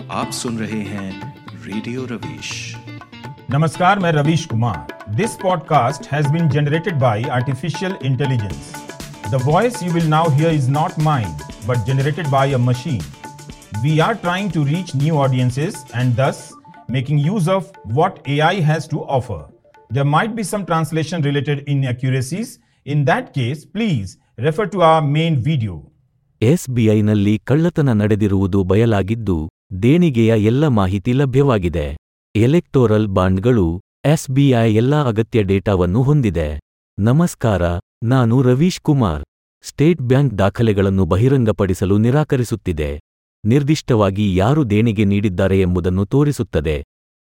आप सुन रहे हैं रेडियो रवीश। नमस्कार, मैं Ravish Kumar. This podcast has been generated by artificial intelligence. The voice you will now hear is not mine but generated by a machine. We are trying to reach new audiences and thus making use of what AI has to offer. There might be some translation related inaccuracies. In that case, please refer to our main video. ಎಸ್‌ಬಿಐನಲ್ಲಿ ಕಳ್ಳತನ ನಡೆದಿರುವುದು ಬಯಲಾಗಿದ್ದು, ದೇಣಿಗೆಯ ಎಲ್ಲ ಮಾಹಿತಿ ಲಭ್ಯವಾಗಿದೆ. Electoral ಬಾಂಡ್ಗಳು SBI ಎಲ್ಲ ಅಗತ್ಯ ಡೇಟಾವನ್ನು ಹೊಂದಿದೆ. ನಮಸ್ಕಾರ, ನಾನು ರವೀಶ್ ಕುಮಾರ್. ಸ್ಟೇಟ್ ಬ್ಯಾಂಕ್ ದಾಖಲೆಗಳನ್ನು ಬಹಿರಂಗಪಡಿಸಲು ನಿರಾಕರಿಸುತ್ತಿದೆ. ನಿರ್ದಿಷ್ಟವಾಗಿ ಯಾರು ದೇಣಿಗೆ ನೀಡಿದ್ದಾರೆ ಎಂಬುದನ್ನು ತೋರಿಸುತ್ತದೆ.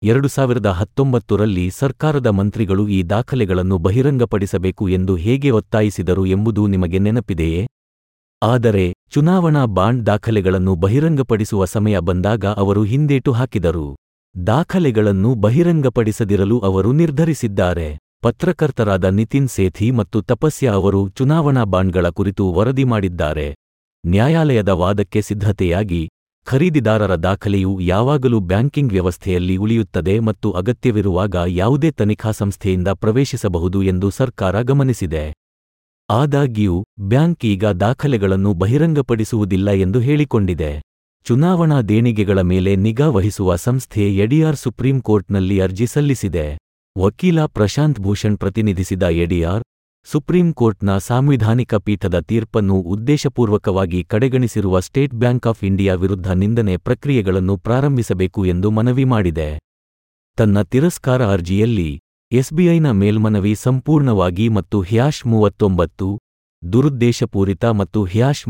2019ರಲ್ಲಿ ಸರ್ಕಾರದ ಮಂತ್ರಿಗಳು ಈ ದಾಖಲೆಗಳನ್ನು ಬಹಿರಂಗಪಡಿಸಬೇಕು ಎಂದು ಹೇಗೆ ಒತ್ತಾಯಿಸಿದರು ಎಂಬುದು ನಿಮಗೆ ನೆನಪಿದೆಯೇ? ಆದರೆ ಚುನಾವಣಾ ಬಾಂಡ್ ದಾಖಲೆಗಳನ್ನು ಬಹಿರಂಗಪಡಿಸುವ ಸಮಯ ಬಂದಾಗ ಅವರು ಹಿಂದೇಟು ಹಾಕಿದರು. ದಾಖಲೆಗಳನ್ನು ಬಹಿರಂಗಪಡಿಸದಿರಲು ಅವರು ನಿರ್ಧರಿಸಿದ್ದಾರೆ. ಪತ್ರಕರ್ತರಾದ ನಿತಿನ್ ಸೇಥಿ ಮತ್ತು ತಪಸ್ಯ ಅವರು ಚುನಾವಣಾ ಬಾಂಡ್ಗಳ ಕುರಿತು ವರದಿ ಮಾಡಿದ್ದಾರೆ. ನ್ಯಾಯಾಲಯದ ವಾದಕ್ಕೆ ಸಿದ್ಧತೆಯಾಗಿ, ಖರೀದಿದಾರರ ದಾಖಲೆಯು ಯಾವಾಗಲೂ ಬ್ಯಾಂಕಿಂಗ್ ವ್ಯವಸ್ಥೆಯಲ್ಲಿ ಉಳಿಯುತ್ತದೆ ಮತ್ತು ಅಗತ್ಯವಿರುವಾಗ ಯಾವುದೇ ತನಿಖಾ ಸಂಸ್ಥೆಯಿಂದ ಪ್ರವೇಶಿಸಬಹುದು ಎಂದು ಸರ್ಕಾರ ಗಮನಿಸಿದೆ. ಆದಾಗ್ಯೂ, ಬ್ಯಾಂಕ್ ಈಗ ದಾಖಲೆಗಳನ್ನು ಬಹಿರಂಗಪಡಿಸುವುದಿಲ್ಲ ಎಂದು ಹೇಳಿಕೊಂಡಿದೆ. ಚುನಾವಣಾ ದೇಣಿಗೆಗಳ ಮೇಲೆ ನಿಗಾ ವಹಿಸುವ ಸಂಸ್ಥೆ ಎಡಿಆರ್ ಸುಪ್ರೀಂ ಕೋರ್ಟ್ನಲ್ಲಿ ಅರ್ಜಿ ಸಲ್ಲಿಸಿದೆ. ವಕೀಲ ಪ್ರಶಾಂತ್ ಭೂಷಣ್ ಪ್ರತಿನಿಧಿಸಿದ ಎಡಿಆರ್, ಸುಪ್ರೀಂ ಕೋರ್ಟ್ನ ಸಾಂವಿಧಾನಿಕ ಪೀಠದ ತೀರ್ಪನ್ನು ಉದ್ದೇಶಪೂರ್ವಕವಾಗಿ ಕಡೆಗಣಿಸಿರುವ ಸ್ಟೇಟ್ ಬ್ಯಾಂಕ್ ಆಫ್ ಇಂಡಿಯಾ ವಿರುದ್ಧ ನಿಂದನೆ ಪ್ರಕ್ರಿಯೆಗಳನ್ನು ಪ್ರಾರಂಭಿಸಬೇಕು ಎಂದು ಮನವಿ ಮಾಡಿದೆ. ತನ್ನ ತಿರಸ್ಕಾರ ಅರ್ಜಿಯಲ್ಲಿ, ಎಸ್‌ಬಿಐನ ಮೇಲ್ಮನವಿ ಸಂಪೂರ್ಣವಾಗಿ ಮತ್ತು -39 ದುರುದ್ದೇಶಪೂರಿತ ಮತ್ತು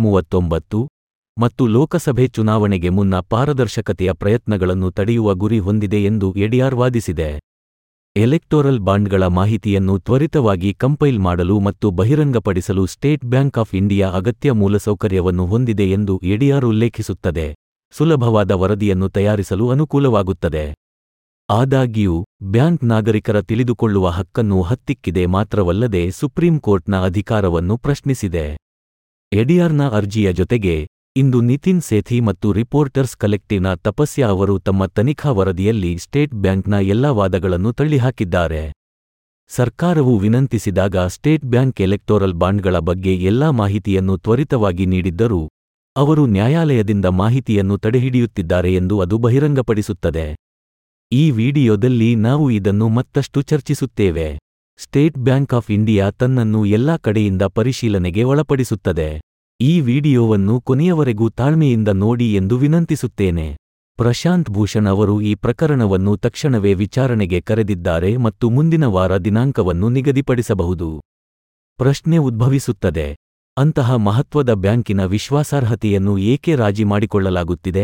-39 ಮತ್ತು ಲೋಕಸಭೆ ಚುನಾವಣೆಗೆ ಮುನ್ನ ಪಾರದರ್ಶಕತೆಯ ಪ್ರಯತ್ನಗಳನ್ನು ತಡೆಯುವ ಗುರಿ ಹೊಂದಿದೆ ಎಂದು ಎಡಿಆರ್ ವಾದಿಸಿದೆ. ಎಲೆಕ್ಟೋರಲ್ ಬಾಂಡ್ಗಳ ಮಾಹಿತಿಯನ್ನು ತ್ವರಿತವಾಗಿ ಕಂಪೈಲ್ ಮಾಡಲು ಮತ್ತು ಬಹಿರಂಗಪಡಿಸಲು ಸ್ಟೇಟ್ ಬ್ಯಾಂಕ್ ಆಫ್ ಇಂಡಿಯಾ ಅಗತ್ಯ ಮೂಲಸೌಕರ್ಯವನ್ನು ಹೊಂದಿದೆ ಎಂದು ಎಡಿಆರ್ ಉಲ್ಲೇಖಿಸುತ್ತದೆ. ಸುಲಭವಾದ ವರದಿಯನ್ನು ತಯಾರಿಸಲು ಅನುಕೂಲವಾಗುತ್ತದೆ. ಆದಾಗ್ಯೂ, ಬ್ಯಾಂಕ್ ನಾಗರಿಕರ ತಿಳಿದುಕೊಳ್ಳುವ ಹಕ್ಕನ್ನು ಹತ್ತಿಕ್ಕಿದೆ ಮಾತ್ರವಲ್ಲದೆ ಸುಪ್ರೀಂ ಕೋರ್ಟ್ನ ಅಧಿಕಾರವನ್ನು ಪ್ರಶ್ನಿಸಿದೆ. ಎಡಿಆರ್ನ ಅರ್ಜಿಯ ಜೊತೆಗೆ, ಇಂದು ನಿತಿನ್ ಸೇಥಿ ಮತ್ತು ರಿಪೋರ್ಟರ್ಸ್ ಕಲೆಕ್ಟಿವ್ನ ತಪಸ್ಯ ಅವರು ತಮ್ಮ ತನಿಖಾ ವರದಿಯಲ್ಲಿ ಸ್ಟೇಟ್ ಬ್ಯಾಂಕ್ನ ಎಲ್ಲಾ ವಾದಗಳನ್ನು ತಳ್ಳಿಹಾಕಿದ್ದಾರೆ. ಸರ್ಕಾರವು ವಿನಂತಿಸಿದಾಗ ಸ್ಟೇಟ್ ಬ್ಯಾಂಕ್ ಎಲೆಕ್ಟೋರಲ್ ಬಾಂಡ್ಗಳ ಬಗ್ಗೆ ಎಲ್ಲಾ ಮಾಹಿತಿಯನ್ನು ತ್ವರಿತವಾಗಿ ನೀಡಿದ್ದರೂ, ಅವರು ನ್ಯಾಯಾಲಯದಿಂದ ಮಾಹಿತಿಯನ್ನು ತಡೆಹಿಡಿಯುತ್ತಿದ್ದಾರೆ ಎಂದು ಅದು ಬಹಿರಂಗಪಡಿಸುತ್ತದೆ. ಈ ವಿಡಿಯೋದಲ್ಲಿ ನಾವು ಇದನ್ನು ಮತ್ತಷ್ಟು ಚರ್ಚಿಸುತ್ತೇವೆ. ಸ್ಟೇಟ್ ಬ್ಯಾಂಕ್ ಆಫ್ ಇಂಡಿಯಾ ತನ್ನನ್ನು ಎಲ್ಲಾ ಕಡೆಯಿಂದ ಪರಿಶೀಲನೆಗೆ ಒಳಪಡಿಸುತ್ತದೆ. ಈ ವಿಡಿಯೋವನ್ನು ಕೊನೆಯವರೆಗೂ ತಾಳ್ಮೆಯಿಂದ ನೋಡಿ ಎಂದು ವಿನಂತಿಸುತ್ತೇನೆ. ಪ್ರಶಾಂತ್ ಭೂಷಣ್ ಅವರು ಈ ಪ್ರಕರಣವನ್ನು ತಕ್ಷಣವೇ ವಿಚಾರಣೆಗೆ ಕರೆದಿದ್ದಾರೆ ಮತ್ತು ಮುಂದಿನ ವಾರ ದಿನಾಂಕವನ್ನು ನಿಗದಿಪಡಿಸಬಹುದು. ಪ್ರಶ್ನೆ ಉದ್ಭವಿಸುತ್ತದೆ, ಅಂತಹ ಮಹತ್ವದ ಬ್ಯಾಂಕಿನ ವಿಶ್ವಾಸಾರ್ಹತೆಯನ್ನು ಏಕೆ ರಾಜಿ ಮಾಡಿಕೊಳ್ಳಲಾಗುತ್ತಿದೆ?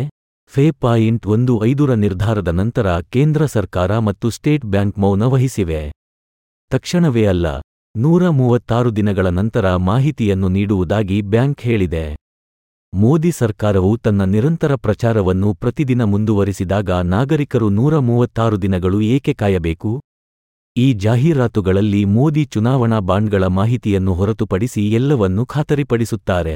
ಫೆ.15ರ ನಿರ್ಧಾರದ ನಂತರ ಕೇಂದ್ರ ಸರ್ಕಾರ ಮತ್ತು ಸ್ಟೇಟ್ ಬ್ಯಾಂಕ್ ಮೌನ ವಹಿಸಿವೆ. ತಕ್ಷಣವೇ ಅಲ್ಲ, 136 ದಿನಗಳ ನಂತರ ಮಾಹಿತಿಯನ್ನು ನೀಡುವುದಾಗಿ ಬ್ಯಾಂಕ್ ಹೇಳಿದೆ. ಮೋದಿ ಸರ್ಕಾರವು ತನ್ನ ನಿರಂತರ ಪ್ರಚಾರವನ್ನು ಪ್ರತಿದಿನ ಮುಂದುವರಿಸಿದಾಗ ನಾಗರಿಕರು 136 ದಿನಗಳು ಏಕೆ ಕಾಯಬೇಕು? ಈ ಜಾಹೀರಾತುಗಳಲ್ಲಿ ಮೋದಿ ಚುನಾವಣಾ ಬಾಂಡ್ಗಳ ಮಾಹಿತಿಯನ್ನು ಹೊರತುಪಡಿಸಿ ಎಲ್ಲವನ್ನೂ ಖಾತರಿಪಡಿಸುತ್ತಾರೆ.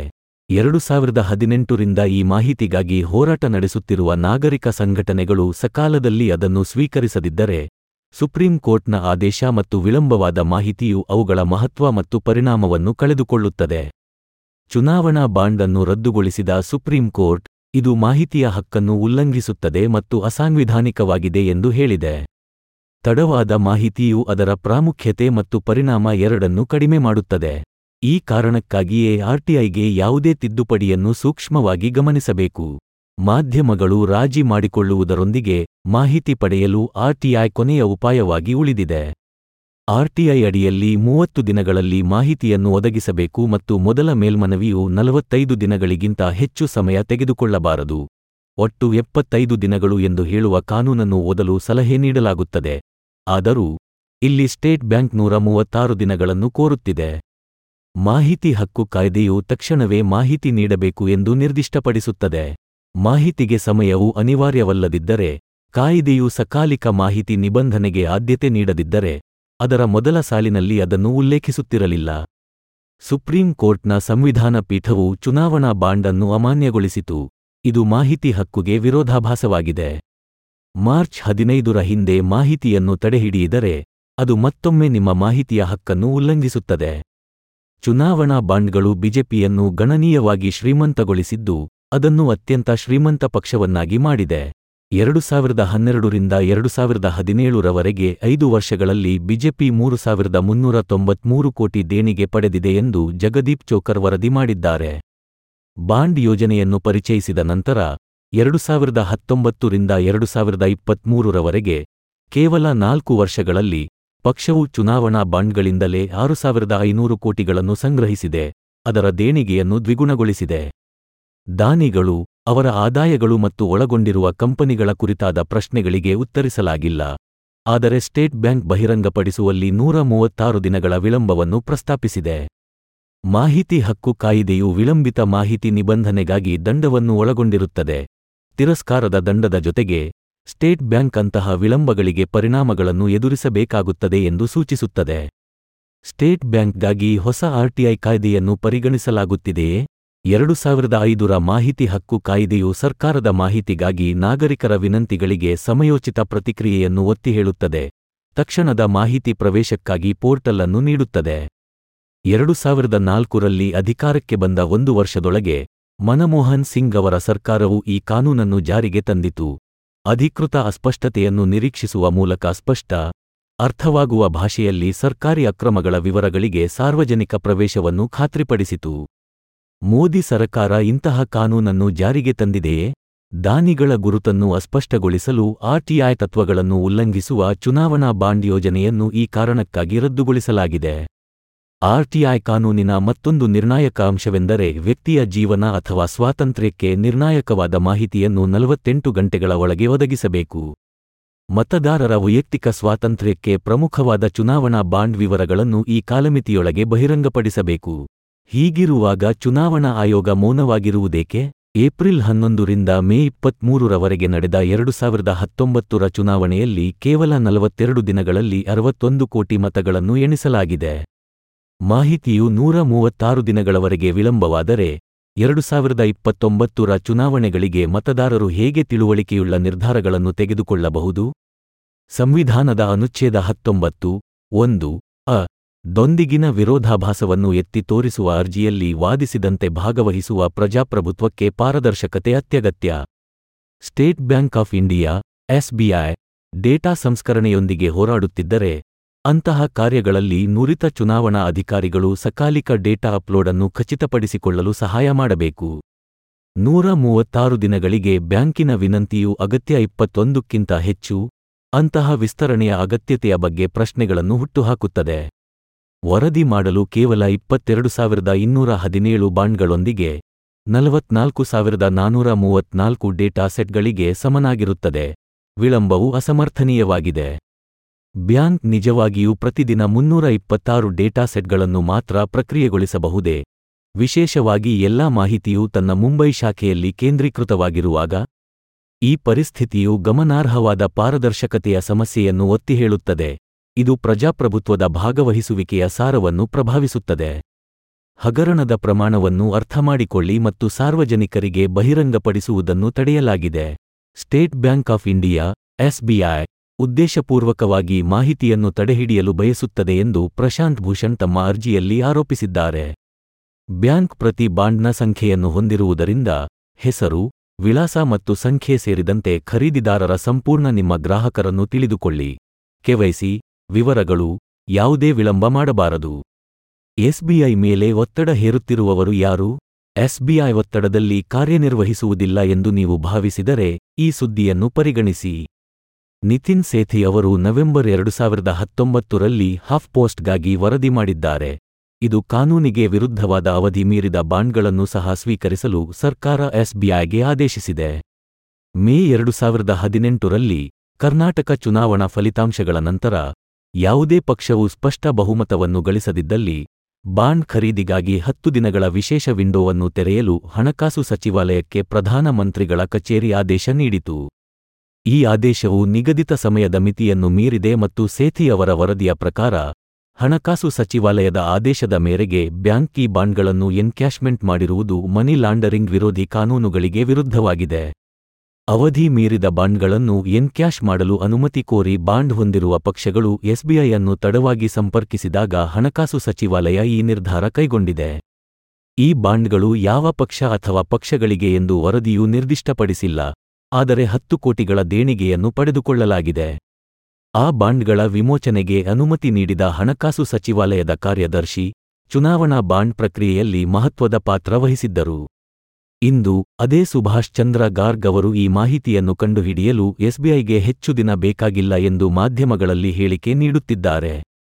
2018ರಿಂದ ಈ ಮಾಹಿತಿಗಾಗಿ ಹೋರಾಟ ನಡೆಸುತ್ತಿರುವ ನಾಗರಿಕ ಸಂಘಟನೆಗಳು ಸಕಾಲದಲ್ಲಿ ಅದನ್ನು ಸ್ವೀಕರಿಸದಿದ್ದರೆ, ಸುಪ್ರೀಂ ಕೋರ್ಟ್ನ ಆದೇಶ ಮತ್ತು ವಿಳಂಬವಾದ ಮಾಹಿತಿಯು ಅವುಗಳ ಮಹತ್ವ ಮತ್ತು ಪರಿಣಾಮವನ್ನು ಕಳೆದುಕೊಳ್ಳುತ್ತದೆ. ಚುನಾವಣಾ ಬಾಂಡ್ ಅನ್ನು ರದ್ದುಗೊಳಿಸಿದ ಸುಪ್ರೀಂ ಕೋರ್ಟ್, ಇದು ಮಾಹಿತಿಯ ಹಕ್ಕನ್ನು ಉಲ್ಲಂಘಿಸುತ್ತದೆ ಮತ್ತು ಅಸಾಂವಿಧಾನಿಕವಾಗಿದೆ ಎಂದು ಹೇಳಿದೆ. ತಡವಾದ ಮಾಹಿತಿಯು ಅದರ ಪ್ರಾಮುಖ್ಯತೆ ಮತ್ತು ಪರಿಣಾಮ ಎರಡನ್ನೂ ಕಡಿಮೆ ಮಾಡುತ್ತದೆ. ಈ ಕಾರಣಕ್ಕಾಗಿಯೇ ಆರ್ಟಿಐಗೆ ಯಾವುದೇ ತಿದ್ದುಪಡಿಯನ್ನು ಸೂಕ್ಷ್ಮವಾಗಿ ಗಮನಿಸಬೇಕು. ಮಾಧ್ಯಮಗಳು ರಾಜಿ ಮಾಡಿಕೊಳ್ಳುವುದರೊಂದಿಗೆ ಮಾಹಿತಿ ಪಡೆಯಲು ಆರ್ಟಿಐ ಕೊನೆಯ ಉಪಾಯವಾಗಿ ಉಳಿದಿದೆ. ಆರ್ಟಿಐ ಅಡಿಯಲ್ಲಿ 30 ದಿನಗಳಲ್ಲಿ ಮಾಹಿತಿಯನ್ನು ಒದಗಿಸಬೇಕು ಮತ್ತು ಮೊದಲ ಮೇಲ್ಮನವಿಯು 45 ದಿನಗಳಿಗಿಂತ ಹೆಚ್ಚು ಸಮಯ ತೆಗೆದುಕೊಳ್ಳಬಾರದು. ಒಟ್ಟು 75 ದಿನಗಳು ಎಂದು ಹೇಳುವ ಕಾನೂನನ್ನು ಓದಲು ಸಲಹೆ ನೀಡಲಾಗುತ್ತದೆ. ಆದರೂ, ಇಲ್ಲಿ ಸ್ಟೇಟ್ ಬ್ಯಾಂಕ್ 136 ದಿನಗಳನ್ನು ಕೋರುತ್ತಿದೆ. ಮಾಹಿತಿ ಹಕ್ಕು ಕಾಯ್ದೆಯು ತಕ್ಷಣವೇ ಮಾಹಿತಿ ನೀಡಬೇಕು ಎಂದು ನಿರ್ದಿಷ್ಟಪಡಿಸುತ್ತದೆ. ಮಾಹಿತಿಗೆ ಸಮಯವು ಅನಿವಾರ್ಯವಲ್ಲದಿದ್ದರೆ, ಕಾಯಿದೆಯು ಸಕಾಲಿಕ ಮಾಹಿತಿ ನಿಬಂಧನೆಗೆ ಆದ್ಯತೆ ನೀಡದಿದ್ದರೆ, ಅದರ ಮೊದಲ ಸಾಲಿನಲ್ಲಿ ಅದನ್ನು ಉಲ್ಲೇಖಿಸುತ್ತಿರಲಿಲ್ಲ. ಸುಪ್ರೀಂ ಕೋರ್ಟ್ನ ಸಂವಿಧಾನ ಪೀಠವು ಚುನಾವಣಾ ಬಾಂಡ್ ಅನ್ನು ಅಮಾನ್ಯಗೊಳಿಸಿತು. ಇದು ಮಾಹಿತಿ ಹಕ್ಕುಗೆ ವಿರೋಧಾಭಾಸವಾಗಿದೆ. ಮಾರ್ಚ್ 15ರ ಹಿಂದೆ ಮಾಹಿತಿಯನ್ನು ತಡೆಹಿಡಿಯಿದರೆ ಅದು ಮತ್ತೊಮ್ಮೆ ನಿಮ್ಮ ಮಾಹಿತಿಯ ಹಕ್ಕನ್ನು ಉಲ್ಲಂಘಿಸುತ್ತದೆ. ಚುನಾವಣಾ ಬಾಂಡ್ಗಳು ಬಿಜೆಪಿಯನ್ನು ಗಣನೀಯವಾಗಿ ಶ್ರೀಮಂತಗೊಳಿಸಿದ್ದು, ಅದನ್ನು ಅತ್ಯಂತ ಶ್ರೀಮಂತ ಪಕ್ಷವನ್ನಾಗಿ ಮಾಡಿದೆ. 2012ರಿಂದ 2017ರವರೆಗೆ 5 ವರ್ಷಗಳಲ್ಲಿ ಬಿಜೆಪಿ 3,393 ಕೋಟಿ ದೇಣಿಗೆ ಪಡೆದಿದೆ ಎಂದು ಜಗದೀಪ್ ಚೋಕರ್ ವರದಿ ಮಾಡಿದ್ದಾರೆ. ಬಾಂಡ್ ಯೋಜನೆಯನ್ನು ಪರಿಚಯಿಸಿದ ನಂತರ 2019ರಿಂದ 2023ರವರೆಗೆ ಕೇವಲ 4 ವರ್ಷಗಳಲ್ಲಿ ಪಕ್ಷವು ಚುನಾವಣಾ ಬಾಂಡ್ಗಳಿಂದಲೇ 6,500 ಕೋಟಿಗಳನ್ನು ಸಂಗ್ರಹಿಸಿದೆ, ಅದರ ದೇಣಿಗೆಯನ್ನು ದ್ವಿಗುಣಗೊಳಿಸಿದೆ. ದಾನಿಗಳು, ಅವರ ಆದಾಯಗಳು ಮತ್ತು ಒಳಗೊಂಡಿರುವ ಕಂಪನಿಗಳ ಕುರಿತಾದ ಪ್ರಶ್ನೆಗಳಿಗೆ ಉತ್ತರಿಸಲಾಗಿಲ್ಲ. ಆದರೆ ಸ್ಟೇಟ್ ಬ್ಯಾಂಕ್ ಬಹಿರಂಗಪಡಿಸುವಲ್ಲಿ 136 ದಿನಗಳ ವಿಳಂಬವನ್ನು ಪ್ರಸ್ತಾಪಿಸಿದೆ. ಮಾಹಿತಿ ಹಕ್ಕು ಕಾಯಿದೆಯು ವಿಳಂಬಿತ ಮಾಹಿತಿ ನಿಬಂಧನೆಗಾಗಿ ದಂಡವನ್ನು ಒಳಗೊಂಡಿರುತ್ತದೆ. ತಿರಸ್ಕಾರದ ದಂಡದ ಜೊತೆಗೆ ಸ್ಟೇಟ್ ಬ್ಯಾಂಕ್ ಅಂತಹ ವಿಳಂಬಗಳಿಗೆ ಪರಿಣಾಮಗಳನ್ನು ಎದುರಿಸಬೇಕಾಗುತ್ತದೆ ಎಂದು ಸೂಚಿಸುತ್ತದೆ. ಸ್ಟೇಟ್ ಬ್ಯಾಂಕ್ಗಾಗಿ ಹೊಸ ಆರ್ಟಿಐ ಕಾಯ್ದೆಯನ್ನು ಪರಿಗಣಿಸಲಾಗುತ್ತಿದೆಯೇ? 2005ರ ಮಾಹಿತಿ ಹಕ್ಕು ಕಾಯ್ದೆಯು ಸರ್ಕಾರದ ಮಾಹಿತಿಗಾಗಿ ನಾಗರಿಕರ ವಿನಂತಿಗಳಿಗೆ ಸಮಯೋಚಿತ ಪ್ರತಿಕ್ರಿಯೆಯನ್ನು ಒತ್ತಿ ಹೇಳುತ್ತದೆ, ತಕ್ಷಣದ ಮಾಹಿತಿ ಪ್ರವೇಶಕ್ಕಾಗಿ ಪೋರ್ಟಲ್ ಅನ್ನು ನೀಡುತ್ತದೆ. 2004ರಲ್ಲಿ ಅಧಿಕಾರಕ್ಕೆ ಬಂದ 1 ವರ್ಷದೊಳಗೆ ಮನಮೋಹನ್ ಸಿಂಗ್ ಅವರ ಸರ್ಕಾರವು ಈ ಕಾನೂನನ್ನು ಜಾರಿಗೆ ತಂದಿತು. ಅಧಿಕೃತ ಅಸ್ಪಷ್ಟತೆಯನ್ನು ನಿರೀಕ್ಷಿಸುವ ಮೂಲಕ ಸ್ಪಷ್ಟ, ಅರ್ಥವಾಗುವ ಭಾಷೆಯಲ್ಲಿ ಸರ್ಕಾರಿ ಅಕ್ರಮಗಳ ವಿವರಗಳಿಗೆ ಸಾರ್ವಜನಿಕ ಪ್ರವೇಶವನ್ನು ಖಾತ್ರಿಪಡಿಸಿತು. ಮೋದಿ ಸರಕಾರ ಇಂತಹ ಕಾನೂನನ್ನು ಜಾರಿಗೆ ತಂದಿದೆಯೇ? ದಾನಿಗಳ ಗುರುತನ್ನು ಅಸ್ಪಷ್ಟಗೊಳಿಸಲು ಆರ್ಟಿಐ ತತ್ವಗಳನ್ನು ಉಲ್ಲಂಘಿಸುವ ಚುನಾವಣಾ ಬಾಂಡ್ ಯೋಜನೆಯನ್ನು ಈ ಕಾರಣಕ್ಕಾಗಿ ರದ್ದುಗೊಳಿಸಲಾಗಿದೆ. ಆರ್ಟಿಐ ಕಾನೂನಿನ ಮತ್ತೊಂದು ನಿರ್ಣಾಯಕ ಅಂಶವೆಂದರೆ ವ್ಯಕ್ತಿಯ ಜೀವನ ಅಥವಾ ಸ್ವಾತಂತ್ರ್ಯಕ್ಕೆ ನಿರ್ಣಾಯಕವಾದ ಮಾಹಿತಿಯನ್ನು 48 ಗಂಟೆಗಳ ಒಳಗೆ ಒದಗಿಸಬೇಕು. ಮತದಾರರ ವೈಯಕ್ತಿಕ ಸ್ವಾತಂತ್ರ್ಯಕ್ಕೆ ಪ್ರಮುಖವಾದ ಚುನಾವಣಾ ಬಾಂಡ್ ವಿವರಗಳನ್ನು ಈ ಕಾಲಮಿತಿಯೊಳಗೆ ಬಹಿರಂಗಪಡಿಸಬೇಕು. ಹೀಗಿರುವಾಗ ಚುನಾವಣಾ ಆಯೋಗ ಮೌನವಾಗಿರುವುದೇಕೆ? ಏಪ್ರಿಲ್ 11ರಿಂದ ಮೇ 23ರವರೆಗೆ ನಡೆದ 2019ರ ಚುನಾವಣೆಯಲ್ಲಿ ಕೇವಲ 42 ದಿನಗಳಲ್ಲಿ 61 ಕೋಟಿ ಮತಗಳನ್ನು ಎಣಿಸಲಾಗಿದೆ. ಮಾಹಿತಿಯು 136 ದಿನಗಳವರೆಗೆ ವಿಳಂಬವಾದರೆ 2029ರ ಚುನಾವಣೆಗಳಿಗೆ ಮತದಾರರು ಹೇಗೆ ತಿಳುವಳಿಕೆಯುಳ್ಳ ನಿರ್ಧಾರಗಳನ್ನು ತೆಗೆದುಕೊಳ್ಳಬಹುದು? ಸಂವಿಧಾನದ ಅನುಚ್ಛೇದ 19(1)(a) ದೊಂದಿಗಿನ ವಿರೋಧಾಭಾಸವನ್ನು ಎತ್ತಿ ತೋರಿಸುವ ಅರ್ಜಿಯಲ್ಲಿ ವಾದಿಸಿದಂತೆ ಭಾಗವಹಿಸುವ ಪ್ರಜಾಪ್ರಭುತ್ವಕ್ಕೆ ಪಾರದರ್ಶಕತೆ ಅತ್ಯಗತ್ಯ. State Bank of India (SBI) data ಸಂಸ್ಕರಣೆಯೊಂದಿಗೆ ಹೋರಾಡುತ್ತಿದ್ದರೆ, ಅಂತಹ ಕಾರ್ಯಗಳಲ್ಲಿ ನುರಿತ ಚುನಾವಣಾ ಅಧಿಕಾರಿಗಳು ಸಕಾಲಿಕ ಡೇಟಾ ಅಪ್ಲೋಡ್ ಅನ್ನು ಖಚಿತಪಡಿಸಿಕೊಳ್ಳಲು ಸಹಾಯ ಮಾಡಬೇಕು. 136 ದಿನಗಳಿಗೆ ಬ್ಯಾಂಕಿನ ವಿನಂತಿಯು ಅಗತ್ಯ 21ಕ್ಕಿಂತ ಹೆಚ್ಚು. ಅಂತಹ ವಿಸ್ತರಣೆಯ ಅಗತ್ಯತೆಯ ಬಗ್ಗೆ ಪ್ರಶ್ನೆಗಳನ್ನು ಹುಟ್ಟುಹಾಕುತ್ತದೆ. ವರದಿ ಮಾಡಲು ಕೇವಲ 22,217 ಬಾಂಡ್ಗಳೊಂದಿಗೆ 44,434 ಡೇಟಾ ಸೆಟ್ಗಳಿಗೆ ಸಮನಾಗಿರುತ್ತದೆ. ವಿಳಂಬವು ಅಸಮರ್ಥನೀಯವಾಗಿದೆ. ಬ್ಯಾಂಕ್ ನಿಜವಾಗಿಯೂ ಪ್ರತಿದಿನ 326 ಡೇಟಾ ಸೆಟ್ಗಳನ್ನು ಮಾತ್ರ ಪ್ರಕ್ರಿಯೆಗೊಳಿಸಬಹುದೇ? ವಿಶೇಷವಾಗಿ ಎಲ್ಲಾ ಮಾಹಿತಿಯು ತನ್ನ ಮುಂಬೈ ಶಾಖೆಯಲ್ಲಿ ಕೇಂದ್ರೀಕೃತವಾಗಿರುವಾಗ? ಈ ಪರಿಸ್ಥಿತಿಯು ಗಮನಾರ್ಹವಾದ ಪಾರದರ್ಶಕತೆಯ ಸಮಸ್ಯೆಯನ್ನು ಒತ್ತಿ ಹೇಳುತ್ತದೆ. ಇದು ಪ್ರಜಾಪ್ರಭುತ್ವದ ಭಾಗವಹಿಸುವಿಕೆಯ ಸಾರವನ್ನು ಪ್ರಭಾವಿಸುತ್ತದೆ. ಹಗರಣದ ಪ್ರಮಾಣವನ್ನು ಅರ್ಥಮಾಡಿಕೊಳ್ಳಿ ಮತ್ತು ಸಾರ್ವಜನಿಕರಿಗೆ ಬಹಿರಂಗಪಡಿಸುವುದನ್ನು ತಡೆಯಲಾಗಿದೆ. State Bank of India (SBI) ಉದ್ದೇಶಪೂರ್ವಕವಾಗಿ ಮಾಹಿತಿಯನ್ನು ತಡೆಹಿಡಿಯಲು ಬಯಸುತ್ತದೆ ಎಂದು ಪ್ರಶಾಂತ್ ಭೂಷಣ್ ತಮ್ಮ ಅರ್ಜಿಯಲ್ಲಿ ಆರೋಪಿಸಿದ್ದಾರೆ. ಬ್ಯಾಂಕ್ ಪ್ರತಿ ಬಾಂಡ್ನ ಸಂಖ್ಯೆಯನ್ನು ಹೊಂದಿರುವುದರಿಂದ ಹೆಸರು, ವಿಳಾಸ ಮತ್ತು ಸಂಖ್ಯೆ ಸೇರಿದಂತೆ ಖರೀದಿದಾರರ ಸಂಪೂರ್ಣ ನಿಮ್ಮ ಗ್ರಾಹಕರನ್ನು ತಿಳಿದುಕೊಳ್ಳಿ. ಕೆವೈಸಿ ವಿವರಗಳು ಯಾವುದೇ ವಿಳಂಬ ಮಾಡಬಾರದು. ಎಸ್ಬಿಐ ಮೇಲೆ ಒತ್ತಡ ಹೇರುತ್ತಿರುವವರು ಯಾರು? ಎಸ್ಬಿಐ ಒತ್ತಡದಲ್ಲಿ ಕಾರ್ಯನಿರ್ವಹಿಸುವುದಿಲ್ಲ ಎಂದು ನೀವು ಭಾವಿಸಿದರೆ ಈ ಸುದ್ದಿಯನ್ನು ಪರಿಗಣಿಸಿ. ನಿತಿನ್ ಸೇಥಿ ಅವರು ನವೆಂಬರ್ 2019ರಲ್ಲಿ ಹಾಫ್ ಪೋಸ್ಟ್ಗಾಗಿ ವರದಿ ಮಾಡಿದ್ದಾರೆ. ಇದು ಕಾನೂನಿಗೆ ವಿರುದ್ಧವಾದ ಅವಧಿ ಮೀರಿದ ಬಾಂಡ್ಗಳನ್ನು ಸಹ ಸ್ವೀಕರಿಸಲು ಸರ್ಕಾರ ಎಸ್ಬಿಐಗೆ ಆದೇಶಿಸಿದೆ. ಮೇ 2018ರಲ್ಲಿ ಕರ್ನಾಟಕ ಚುನಾವಣಾ ಫಲಿತಾಂಶಗಳ ನಂತರ ಯಾವುದೇ ಪಕ್ಷವು ಸ್ಪಷ್ಟ ಬಹುಮತವನ್ನು ಗಳಿಸದಿದ್ದಲ್ಲಿ ಬಾಂಡ್ ಖರೀದಿಗಾಗಿ 10 ದಿನಗಳ ವಿಶೇಷ ವಿಂಡೋವನ್ನು ತೆರೆಯಲು ಹಣಕಾಸು ಸಚಿವಾಲಯಕ್ಕೆ ಪ್ರಧಾನ ಮಂತ್ರಿಗಳ ಕಚೇರಿ ಆದೇಶ ನೀಡಿತು. ಈ ಆದೇಶವು ನಿಗದಿತ ಸಮಯದ ಮಿತಿಯನ್ನು ಮೀರಿದೆ ಮತ್ತು ಸೇಥಿ ಅವರ ವರದಿಯ ಪ್ರಕಾರ ಹಣಕಾಸು ಸಚಿವಾಲಯದ ಆದೇಶದ ಮೇರೆಗೆ ಬ್ಯಾಂಕ್ ಈ ಬಾಂಡ್ಗಳನ್ನು ಎನ್ಕ್ಯಾಶ್ಮೆಂಟ್ ಮಾಡಿರುವುದು ಮನಿ ಲಾಂಡರಿಂಗ್ ವಿರೋಧಿ ಕಾನೂನುಗಳಿಗೆ ವಿರುದ್ಧವಾಗಿದೆ. ಅವಧಿ ಮೀರಿದ ಬಾಂಡ್ಗಳನ್ನು ಎನ್ಕ್ಯಾಶ್ ಮಾಡಲು ಅನುಮತಿ ಕೋರಿ ಬಾಂಡ್ ಹೊಂದಿರುವ ಪಕ್ಷಗಳು ಎಸ್ಬಿಐಯನ್ನು ತಡವಾಗಿ ಸಂಪರ್ಕಿಸಿದಾಗ ಹಣಕಾಸು ಸಚಿವಾಲಯ ಈ ನಿರ್ಧಾರ ಕೈಗೊಂಡಿದೆ. ಈ ಬಾಂಡ್ಗಳು ಯಾವ ಪಕ್ಷ ಅಥವಾ ಪಕ್ಷಗಳಿಗೆ ಎಂದು ವರದಿಯು ನಿರ್ದಿಷ್ಟಪಡಿಸಿಲ್ಲ, ಆದರೆ 10 ಕೋಟಿಗಳ ದೇಣಿಗೆಯನ್ನು ಪಡೆದುಕೊಳ್ಳಲಾಗಿದೆ. ಆ ಬಾಂಡ್ಗಳ ವಿಮೋಚನೆಗೆ ಅನುಮತಿ ನೀಡಿದ ಹಣಕಾಸು ಸಚಿವಾಲಯದ ಕಾರ್ಯದರ್ಶಿ ಚುನಾವಣಾ ಬಾಂಡ್ ಪ್ರಕ್ರಿಯೆಯಲ್ಲಿ ಮಹತ್ವದ ಪಾತ್ರ ವಹಿಸಿದ್ದರು. ಇಂದು ಅದೇ ಸುಭಾಷ್ ಚಂದ್ರ ಗಾರ್ಗ್ ಅವರು ಈ ಮಾಹಿತಿಯನ್ನು ಕಂಡುಹಿಡಿಯಲು ಎಸ್ಬಿಐಗೆ ಹೆಚ್ಚು ದಿನ ಬೇಕಾಗಿಲ್ಲ ಎಂದು ಮಾಧ್ಯಮಗಳಲ್ಲಿ ಹೇಳಿಕೆ ನೀಡುತ್ತಿದ್ದಾರೆ.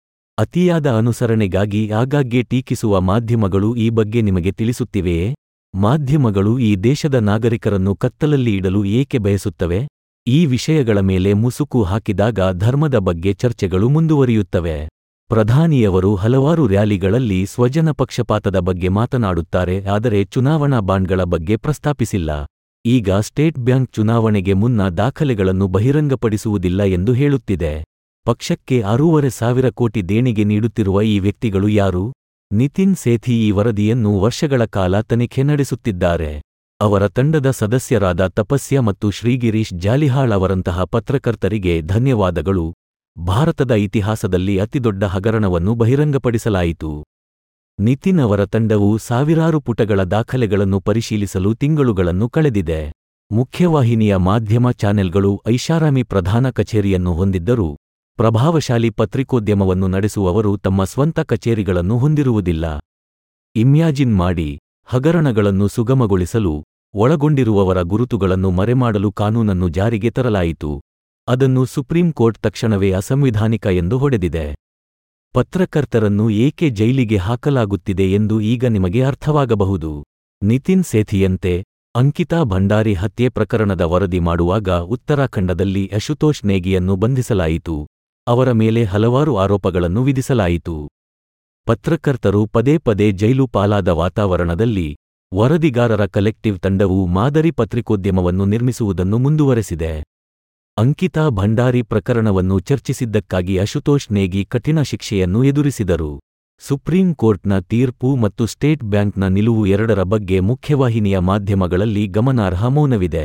ಅತಿಯಾದ ಅನುಸರಣೆಗಾಗಿ ಆಗಾಗ್ಗೆ ಟೀಕಿಸುವ ಮಾಧ್ಯಮಗಳು ಈ ಬಗ್ಗೆ ನಿಮಗೆ ತಿಳಿಸುತ್ತಿವೆಯೇ? ಮಾಧ್ಯಮಗಳು ಈ ದೇಶದ ನಾಗರಿಕರನ್ನು ಕತ್ತಲಲ್ಲಿ ಇಡಲು ಏಕೆ ಬಯಸುತ್ತವೆ? ಈ ವಿಷಯಗಳ ಮೇಲೆ ಮುಸುಕು ಹಾಕಿದಾಗ ಧರ್ಮದ ಬಗ್ಗೆ ಚರ್ಚೆಗಳು ಮುಂದುವರಿಯುತ್ತವೆ. ಪ್ರಧಾನಿಯವರು ಹಲವಾರು ರ್ಯಾಲಿಗಳಲ್ಲಿ ಸ್ವಜನ ಪಕ್ಷಪಾತದ ಬಗ್ಗೆ ಮಾತನಾಡುತ್ತಾರೆ, ಆದರೆ ಚುನಾವಣಾ ಬಾಂಡ್ಗಳ ಬಗ್ಗೆ ಪ್ರಸ್ತಾಪಿಸಿಲ್ಲ. ಈಗ ಸ್ಟೇಟ್ ಬ್ಯಾಂಕ್ ಚುನಾವಣೆಗೆ ಮುನ್ನ ದಾಖಲೆಗಳನ್ನು ಬಹಿರಂಗಪಡಿಸುವುದಿಲ್ಲ ಎಂದು ಹೇಳುತ್ತಿದೆ. ಪಕ್ಷಕ್ಕೆ 6,500 ಕೋಟಿ ದೇಣಿಗೆ ನೀಡುತ್ತಿರುವ ಈ ವ್ಯಕ್ತಿಗಳು ಯಾರು? ನಿತಿನ್ ಸೇಥಿ ಈ ವರದಿಯನ್ನು ವರ್ಷಗಳ ಕಾಲ ತನಿಖೆ ನಡೆಸುತ್ತಿದ್ದಾರೆ. ಅವರ ತಂಡದ ಸದಸ್ಯರಾದ ತಪಸ್ಯ ಮತ್ತು ಶ್ರೀಗಿರೀಶ್ ಜಾಲಿಹಾಳ್ ಅವರಂತಹ ಪತ್ರಕರ್ತರಿಗೆ ಧನ್ಯವಾದಗಳು. ಭಾರತದ ಇತಿಹಾಸದಲ್ಲಿ ಅತಿದೊಡ್ಡ ಹಗರಣವನ್ನು ಬಹಿರಂಗಪಡಿಸಲಾಯಿತು. ನಿತಿನ್ ಅವರ ತಂಡವು ಸಾವಿರಾರು ಪುಟಗಳ ದಾಖಲೆಗಳನ್ನು ಪರಿಶೀಲಿಸಲು ತಿಂಗಳುಗಳನ್ನು ಕಳೆದಿದೆ. ಮುಖ್ಯವಾಹಿನಿಯ ಮಾಧ್ಯಮ ಚಾನೆಲ್ಗಳು ಐಷಾರಾಮಿ ಪ್ರಧಾನ ಕಚೇರಿಯನ್ನು ಹೊಂದಿದ್ದರೂ, ಪ್ರಭಾವಶಾಲಿ ಪತ್ರಿಕೋದ್ಯಮವನ್ನು ನಡೆಸುವವರು ತಮ್ಮ ಸ್ವಂತ ಕಚೇರಿಗಳನ್ನು ಹೊಂದಿರುವುದಿಲ್ಲ. ಇಮ್ಯಾಜಿನ್ ಮಾಡಿ, ಹಗರಣಗಳನ್ನು ಸುಗಮಗೊಳಿಸಲು ಒಳಗೊಂಡಿರುವವರ ಗುರುತುಗಳನ್ನು ಮರೆಮಾಡಲು ಕಾನೂನನ್ನು ಜಾರಿಗೆ ತರಲಾಯಿತು. ಅದನ್ನು ಸುಪ್ರೀಂ ಕೋರ್ಟ್ ತಕ್ಷಣವೇ ಅಸಂವಿಧಾನಿಕ ಎಂದು ಹೊಡೆದಿದೆ. ಪತ್ರಕರ್ತರನ್ನು ಏಕೆ ಜೈಲಿಗೆ ಹಾಕಲಾಗುತ್ತಿದೆ ಎಂದು ಈಗ ನಿಮಗೆ ಅರ್ಥವಾಗಬಹುದು. ನಿತಿನ್ ಸೇಥಿಯಂತೆ ಅಂಕಿತಾ ಭಂಡಾರಿ ಹತ್ಯೆ ಪ್ರಕರಣದ ವರದಿ ಮಾಡುವಾಗ ಉತ್ತರಾಖಂಡದಲ್ಲಿ ಅಶುತೋಷ್ ನೇಗಿಯನ್ನು ಬಂಧಿಸಲಾಯಿತು. ಅವರ ಮೇಲೆ ಹಲವಾರು ಆರೋಪಗಳನ್ನು ವಿಧಿಸಲಾಯಿತು. ಪತ್ರಕರ್ತರು ಪದೇ ಪದೇ ಜೈಲು ಪಾಲಾದ ವಾತಾವರಣದಲ್ಲಿ ವರದಿಗಾರರ ಕಲೆಕ್ಟಿವ್ ತಂಡವು ಮಾದರಿ ಪತ್ರಿಕೋದ್ಯಮವನ್ನು ನಿರ್ಮಿಸುವುದನ್ನು ಮುಂದುವರೆಸಿದೆ. ಅಂಕಿತಾ ಭಂಡಾರಿ ಪ್ರಕರಣವನ್ನು ಚರ್ಚಿಸಿದ್ದಕ್ಕಾಗಿ ಅಶುತೋಷ್ ನೇಗಿ ಕಠಿಣ ಶಿಕ್ಷೆಯನ್ನು ಎದುರಿಸಿದರು. ಸುಪ್ರೀಂ ಕೋರ್ಟ್ನ ತೀರ್ಪು ಮತ್ತು ಸ್ಟೇಟ್ ಬ್ಯಾಂಕ್ನ ನಿಲುವು ಎರಡರ ಬಗ್ಗೆ ಮುಖ್ಯವಾಹಿನಿಯ ಮಾಧ್ಯಮಗಳಲ್ಲಿ ಗಮನಾರ್ಹ ಮೌನವಿದೆ.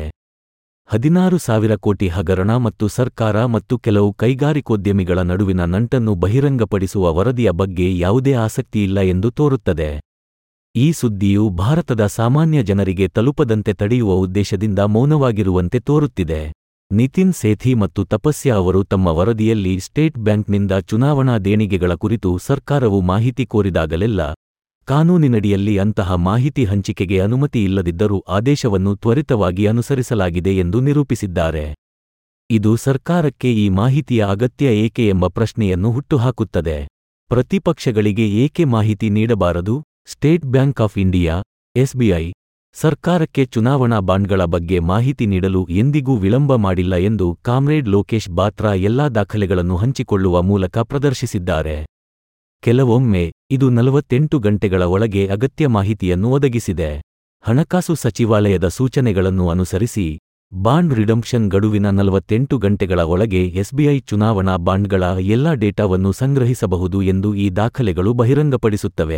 16,000 ಕೋಟಿ ಹಗರಣ ಮತ್ತು ಸರ್ಕಾರ ಮತ್ತು ಕೆಲವು ಕೈಗಾರಿಕೋದ್ಯಮಿಗಳ ನಡುವಿನ ನಂಟನ್ನು ಬಹಿರಂಗಪಡಿಸುವ ವರದಿಯ ಬಗ್ಗೆ ಯಾವುದೇ ಆಸಕ್ತಿಯಿಲ್ಲ ಎಂದು ತೋರುತ್ತದೆ. ಈ ಸುದ್ದಿಯು ಭಾರತದ ಸಾಮಾನ್ಯ ಜನರಿಗೆ ತಲುಪದಂತೆ ತಡೆಯುವ ಉದ್ದೇಶದಿಂದ ಮೌನವಾಗಿರುವಂತೆ ತೋರುತ್ತಿದೆ. ನಿತಿನ್ ಸೇಥಿ ಮತ್ತು ತಪಸ್ಯ ಅವರು ತಮ್ಮ ವರದಿಯಲ್ಲಿ ಸ್ಟೇಟ್ ಬ್ಯಾಂಕ್ನಿಂದ ಚುನಾವಣಾ ದೇಣಿಗೆಗಳ ಕುರಿತು ಸರ್ಕಾರವು ಮಾಹಿತಿ ಕೋರಿದಾಗಲೆಲ್ಲ ಕಾನೂನಿನಡಿಯಲ್ಲಿ ಅಂತಹ ಮಾಹಿತಿ ಹಂಚಿಕೆಗೆ ಅನುಮತಿ ಇಲ್ಲದಿದ್ದರೂ ಆದೇಶವನ್ನು ತ್ವರಿತವಾಗಿ ಅನುಸರಿಸಲಾಗಿದೆ ಎಂದು ನಿರೂಪಿಸಿದ್ದಾರೆ. ಇದು ಸರ್ಕಾರಕ್ಕೆ ಈ ಮಾಹಿತಿಯ ಅಗತ್ಯ ಏಕೆ ಎಂಬ ಪ್ರಶ್ನೆಯನ್ನು ಹುಟ್ಟುಹಾಕುತ್ತದೆ. ಪ್ರತಿಪಕ್ಷಗಳಿಗೆ ಏಕೆ ಮಾಹಿತಿ ನೀಡಬಾರದು? State Bank of India SBI ಸರ್ಕಾರಕ್ಕೆ ಚುನಾವಣಾ ಬಾಂಡ್ಗಳ ಬಗ್ಗೆ ಮಾಹಿತಿ ನೀಡಲು ಎಂದಿಗೂ ವಿಳಂಬ ಮಾಡಿಲ್ಲ ಎಂದು ಕಾಮ್ರೇಡ್ ಲೋಕೇಶ್ ಬಾತ್ರಾ ಎಲ್ಲಾ ದಾಖಲೆಗಳನ್ನು ಹಂಚಿಕೊಳ್ಳುವ ಮೂಲಕ ಪ್ರದರ್ಶಿಸಿದ್ದಾರೆ. ಕೆಲವೊಮ್ಮೆ ಇದು 48 ಗಂಟೆಗಳ ಒಳಗೆ ಅಗತ್ಯ ಮಾಹಿತಿಯನ್ನು ಒದಗಿಸಿದೆ. ಹಣಕಾಸು ಸಚಿವಾಲಯದ ಸೂಚನೆಗಳನ್ನು ಅನುಸರಿಸಿ ಬಾಂಡ್ ರಿಡಂಪ್ಷನ್ ಗಡುವಿನ 48 ಗಂಟೆಗಳ ಒಳಗೆ ಎಸ್ಬಿಐ ಚುನಾವಣಾ ಬಾಂಡ್ಗಳ ಎಲ್ಲಾ ಡೇಟಾವನ್ನು ಸಂಗ್ರಹಿಸಬಹುದು ಎಂದು ಈ ದಾಖಲೆಗಳು ಬಹಿರಂಗಪಡಿಸುತ್ತವೆ.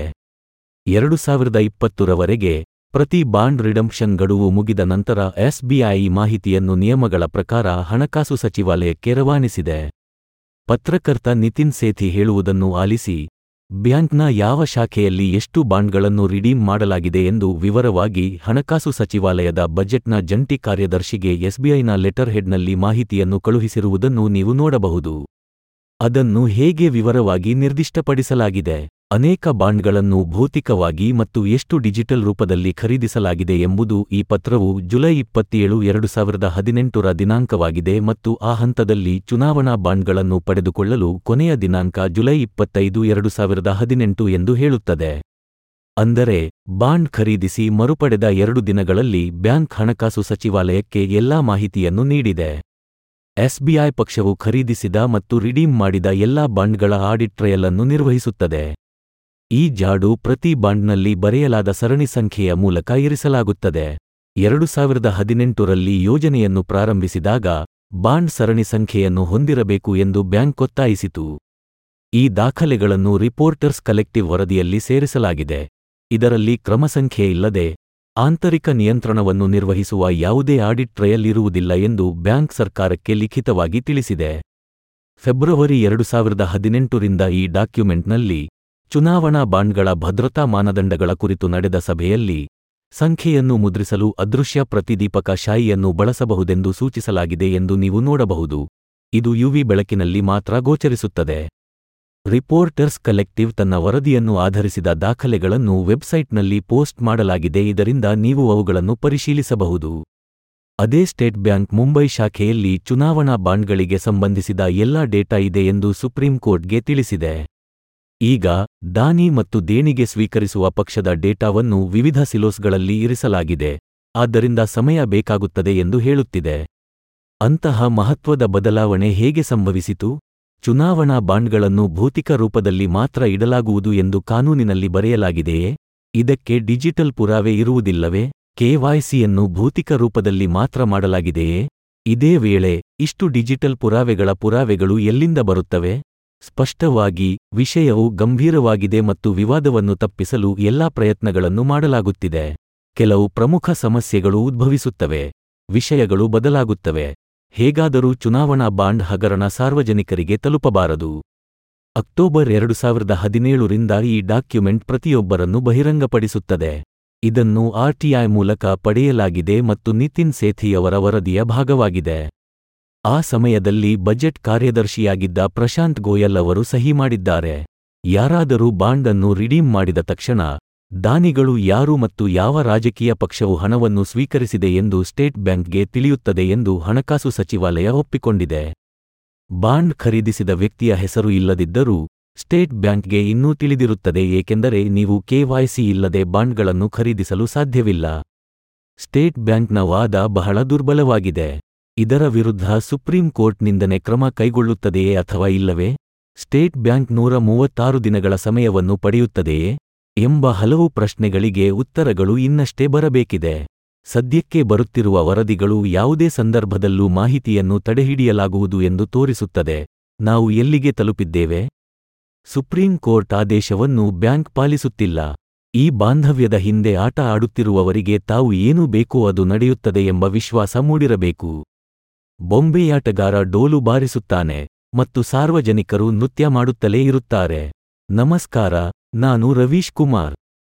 2020ರವರೆಗೆ ಪ್ರತಿ ಬಾಂಡ್ ರಿಡಂಪ್ಷನ್ ಗಡುವು ಮುಗಿದ ನಂತರ ಎಸ್ಬಿಐ ಮಾಹಿತಿಯನ್ನು ನಿಯಮಗಳ ಪ್ರಕಾರ ಹಣಕಾಸು ಸಚಿವಾಲಯಕ್ಕೆ ರವಾನಿಸಿದೆ. ಪತ್ರಕರ್ತ ನಿತಿನ್ ಸೇಥಿ ಹೇಳುವುದನ್ನು ಆಲಿಸಿ, ಬ್ಯಾಂಕ್ನ ಯಾವ ಶಾಖೆಯಲ್ಲಿ ಎಷ್ಟು ಬಾಂಡ್ಗಳನ್ನು ರಿಡೀಮ್ ಮಾಡಲಾಗಿದೆ ಎಂದು ವಿವರವಾಗಿ ಹಣಕಾಸು ಸಚಿವಾಲಯದ ಬಜೆಟ್ನ ಜಂಟಿ ಕಾರ್ಯದರ್ಶಿಗೆ ಎಸ್ಬಿಐನ ಲೆಟರ್ ಹೆಡ್ನಲ್ಲಿ ಮಾಹಿತಿಯನ್ನು ಕಳುಹಿಸಿರುವುದನ್ನು ನೀವು ನೋಡಬಹುದು. ಅದನ್ನು ಹೇಗೆ ವಿವರವಾಗಿ ನಿರ್ದಿಷ್ಟಪಡಿಸಲಾಗಿದೆ? ಅನೇಕ ಬಾಂಡ್ಗಳನ್ನು ಭೌತಿಕವಾಗಿ ಮತ್ತು ಎಷ್ಟು ಡಿಜಿಟಲ್ ರೂಪದಲ್ಲಿ ಖರೀದಿಸಲಾಗಿದೆ ಎಂಬುದು ಈ ಪತ್ರವು ಜುಲೈ 27, 2018ರ ದಿನಾಂಕವಾಗಿದೆ ಮತ್ತು ಆ ಹಂತದಲ್ಲಿ ಚುನಾವಣಾ ಬಾಂಡ್ಗಳನ್ನು ಪಡೆದುಕೊಳ್ಳಲು ಕೊನೆಯ ದಿನಾಂಕ ಜುಲೈ 25, 2018 ಎಂದು ಹೇಳುತ್ತದೆ. ಅಂದರೆ ಬಾಂಡ್ ಖರೀದಿಸಿ ಮರುಪಡೆದ 2 ದಿನಗಳಲ್ಲಿ ಬ್ಯಾಂಕ್ ಹಣಕಾಸು ಸಚಿವಾಲಯಕ್ಕೆ ಎಲ್ಲಾ ಮಾಹಿತಿಯನ್ನು ನೀಡಿದೆ. ಎಸ್ಬಿಐ ಪಕ್ಷವು ಖರೀದಿಸಿದ ಮತ್ತು ರಿಡೀಮ್ ಮಾಡಿದ ಎಲ್ಲಾ ಬಾಂಡ್ಗಳ ಆಡಿಟ್ ಟ್ರಯಲ್ ಅನ್ನು ನಿರ್ವಹಿಸುತ್ತದೆ. ಈ ಜಾಡು ಪ್ರತಿ ಬಾಂಡ್ನಲ್ಲಿ ಬರೆಯಲಾದ ಸರಣಿ ಸಂಖ್ಯೆಯ ಮೂಲಕ ಇರಿಸಲಾಗುತ್ತದೆ. 2018ರಲ್ಲಿ ಯೋಜನೆಯನ್ನು ಪ್ರಾರಂಭಿಸಿದಾಗ ಬಾಂಡ್ ಸರಣಿ ಸಂಖ್ಯೆಯನ್ನು ಹೊಂದಿರಬೇಕು ಎಂದು ಬ್ಯಾಂಕ್ ಒತ್ತಾಯಿಸಿತು. ಈ ದಾಖಲೆಗಳನ್ನು ರಿಪೋರ್ಟರ್ಸ್ ಕಲೆಕ್ಟಿವ್ ವರದಿಯಲ್ಲಿ ಸೇರಿಸಲಾಗಿದೆ. ಇದರಲ್ಲಿ ಕ್ರಮಸಂಖ್ಯೆ ಇಲ್ಲದೆ ಆಂತರಿಕ ನಿಯಂತ್ರಣವನ್ನು ನಿರ್ವಹಿಸುವ ಯಾವುದೇ ಆಡಿಟ್ ಟ್ರಯಲ್ ಇರುವುದಿಲ್ಲ ಎಂದು ಬ್ಯಾಂಕ್ ಸರ್ಕಾರಕ್ಕೆ ಲಿಖಿತವಾಗಿ ತಿಳಿಸಿದೆ. ಫೆಬ್ರವರಿ 2018 ರಿಂದ ಈ ಡಾಕ್ಯುಮೆಂಟ್ನಲ್ಲಿ ಚುನಾವಣಾ ಬಾಂಡ್ಗಳ ಭದ್ರತಾ ಮಾನದಂಡಗಳ ಕುರಿತು ನಡೆದ ಸಭೆಯಲ್ಲಿ ಸಂಖ್ಯೆಯನ್ನು ಮುದ್ರಿಸಲು ಅದೃಶ್ಯ ಪ್ರತಿದೀಪಕ ಶಾಯಿಯನ್ನು ಬಳಸಬಹುದೆಂದು ಸೂಚಿಸಲಾಗಿದೆ ಎಂದು ನೀವು ನೋಡಬಹುದು. ಇದು ಯುವಿ ಬೆಳಕಿನಲ್ಲಿ ಮಾತ್ರ ಗೋಚರಿಸುತ್ತದೆ. ರಿಪೋರ್ಟರ್ಸ್ ಕಲೆಕ್ಟಿವ್ ತನ್ನ ವರದಿಯನ್ನು ಆಧರಿಸಿದ ದಾಖಲೆಗಳನ್ನು ವೆಬ್ಸೈಟ್ನಲ್ಲಿ ಪೋಸ್ಟ್ ಮಾಡಲಾಗಿದೆ. ಇದರಿಂದ ನೀವು ಅವುಗಳನ್ನು ಪರಿಶೀಲಿಸಬಹುದು. ಅದೇ ಸ್ಟೇಟ್ ಬ್ಯಾಂಕ್ ಮುಂಬೈ ಶಾಖೆಯಲ್ಲಿ ಚುನಾವಣಾ ಬಾಂಡ್ಗಳಿಗೆ ಸಂಬಂಧಿಸಿದ ಎಲ್ಲಾ ಡೇಟಾ ಇದೆ ಎಂದು ಸುಪ್ರೀಂ ಕೋರ್ಟ್ಗೆ ತಿಳಿಸಿದೆ. ಈಗ ದಾನಿ ಮತ್ತು ದೇಣಿಗೆ ಸ್ವೀಕರಿಸುವ ಪಕ್ಷದ ಡೇಟಾವನ್ನು ವಿವಿಧ ಸಿಲೋಸ್ಗಳಲ್ಲಿ ಇರಿಸಲಾಗಿದೆ, ಆದ್ದರಿಂದ ಸಮಯ ಬೇಕಾಗುತ್ತದೆ ಎಂದು ಹೇಳುತ್ತಿದೆ. ಅಂತಹ ಮಹತ್ವದ ಬದಲಾವಣೆ ಹೇಗೆ ಸಂಭವಿಸಿತು? ಚುನಾವಣಾ ಬಾಂಡ್ಗಳನ್ನು ಭೌತಿಕ ರೂಪದಲ್ಲಿ ಮಾತ್ರ ಇಡಲಾಗುವುದು ಎಂದು ಕಾನೂನಿನಲ್ಲಿ ಬರೆಯಲಾಗಿದೆಯೇ? ಇದಕ್ಕೆ ಡಿಜಿಟಲ್ ಪುರಾವೆ ಇರುವುದಿಲ್ಲವೇ? ಕೆವೈಸಿಯನ್ನು ಭೌತಿಕ ರೂಪದಲ್ಲಿ ಮಾತ್ರ ಮಾಡಲಾಗಿದೆಯೇ? ಇದೇ ವೇಳೆ ಇಷ್ಟು ಡಿಜಿಟಲ್ ಪುರಾವೆಗಳು ಎಲ್ಲಿಂದ ಬರುತ್ತವೆ? ಸ್ಪಷ್ಟವಾಗಿ ವಿಷಯವು ಗಂಭೀರವಾಗಿದೆ ಮತ್ತು ವಿವಾದವನ್ನು ತಪ್ಪಿಸಲು ಎಲ್ಲಾ ಪ್ರಯತ್ನಗಳನ್ನು ಮಾಡಲಾಗುತ್ತಿದೆ. ಕೆಲವು ಪ್ರಮುಖ ಸಮಸ್ಯೆಗಳು ಉದ್ಭವಿಸುತ್ತವೆ. ವಿಷಯಗಳು ಬದಲಾಗುತ್ತವೆ. ಹೇಗಾದರೂ ಚುನಾವಣಾ ಬಾಂಡ್ ಹಗರಣ ಸಾರ್ವಜನಿಕರಿಗೆ ತಲುಪಬಾರದು. ಅಕ್ಟೋಬರ್ 2017 ರಿಂದ ಈ ಡಾಕ್ಯುಮೆಂಟ್ ಪ್ರತಿಯೊಬ್ಬರನ್ನು ಬಹಿರಂಗಪಡಿಸುತ್ತದೆ. ಇದನ್ನು ಆರ್ಟಿಐ ಮೂಲಕ ಪಡೆಯಲಾಗಿದೆ ಮತ್ತು ನಿತಿನ್ ಸೇಥಿಯವರ ವರದಿಯ ಭಾಗವಾಗಿದೆ. ಆ ಸಮಯದಲ್ಲಿ ಬಜೆಟ್ ಕಾರ್ಯದರ್ಶಿಯಾಗಿದ್ದ ಪ್ರಶಾಂತ್ ಗೋಯಲ್ ಅವರು ಸಹಿ ಮಾಡಿದ್ದಾರೆ. ಯಾರಾದರೂ ಬಾಂಡ್ ಅನ್ನು ರಿಡೀಮ್ ಮಾಡಿದ ತಕ್ಷಣ ದಾನಿಗಳು ಯಾರು ಮತ್ತು ಯಾವ ರಾಜಕೀಯ ಪಕ್ಷವು ಹಣವನ್ನು ಸ್ವೀಕರಿಸಿದೆ ಎಂದು ಸ್ಟೇಟ್ ಬ್ಯಾಂಕ್ಗೆ ತಿಳಿಯುತ್ತದೆ ಎಂದು ಹಣಕಾಸು ಸಚಿವಾಲಯ ಒಪ್ಪಿಕೊಂಡಿದೆ. ಬಾಂಡ್ ಖರೀದಿಸಿದ ವ್ಯಕ್ತಿಯ ಹೆಸರು ಇಲ್ಲದಿದ್ದರೂ ಸ್ಟೇಟ್ ಬ್ಯಾಂಕ್ಗೆ ಇನ್ನೂ ತಿಳಿದಿರುತ್ತದೆ, ಏಕೆಂದರೆ ನೀವು ಕೆವೈಸಿ ಇಲ್ಲದೆ ಬಾಂಡ್ಗಳನ್ನು ಖರೀದಿಸಲು ಸಾಧ್ಯವಿಲ್ಲ. ಸ್ಟೇಟ್ ಬ್ಯಾಂಕ್ನ ವಾದ ಬಹಳ ದುರ್ಬಲವಾಗಿದೆ. ಇದರ ವಿರುದ್ಧ ಸುಪ್ರೀಂ ಕೋರ್ಟ್ ನಿಂದನೆ ಕ್ರಮ ಕೈಗೊಳ್ಳುತ್ತದೆಯೇ ಅಥವಾ ಇಲ್ಲವೇ? ಸ್ಟೇಟ್ ಬ್ಯಾಂಕ್ 136 ದಿನಗಳ ಸಮಯವನ್ನು ಪಡೆಯುತ್ತದೆಯೇ ಎಂಬ ಹಲವು ಪ್ರಶ್ನೆಗಳಿಗೆ ಉತ್ತರಗಳು ಇನ್ನಷ್ಟೇ ಬರಬೇಕಿದೆ. ಸದ್ಯಕ್ಕೆ ಬರುತ್ತಿರುವ ವರದಿಗಳು ಯಾವುದೇ ಸಂದರ್ಭದಲ್ಲೂ ಮಾಹಿತಿಯನ್ನು ತಡೆಹಿಡಿಯಲಾಗುವುದು ಎಂದು ತೋರಿಸುತ್ತದೆ. ನಾವು ಎಲ್ಲಿಗೆ ತಲುಪಿದ್ದೇವೆ? ಸುಪ್ರೀಂ ಕೋರ್ಟ್ ಆದೇಶವನ್ನು ಬ್ಯಾಂಕ್ ಪಾಲಿಸುತ್ತಿಲ್ಲ. ಈ ಬಾಂಧವ್ಯದ ಹಿಂದೆ ಆಟ ಆಡುತ್ತಿರುವವರಿಗೆ ತಾವು ಏನು ಬೇಕೋ ಅದು ನಡೆಯುತ್ತದೆ ಎಂಬ ವಿಶ್ವಾಸ ಮೂಡಿರಬೇಕು. ಬೊಂಬೆಯಾಟಗಾರ ಡೋಲು ಬಾರಿಸುತ್ತಾನೆ ಮತ್ತು ಸಾರ್ವಜನಿಕರು ನೃತ್ಯ ಮಾಡುತ್ತಲೇ ಇರುತ್ತಾರೆ. ನಮಸ್ಕಾರ, ನಾನು ರವೀಶ್ ಕುಮಾರ್.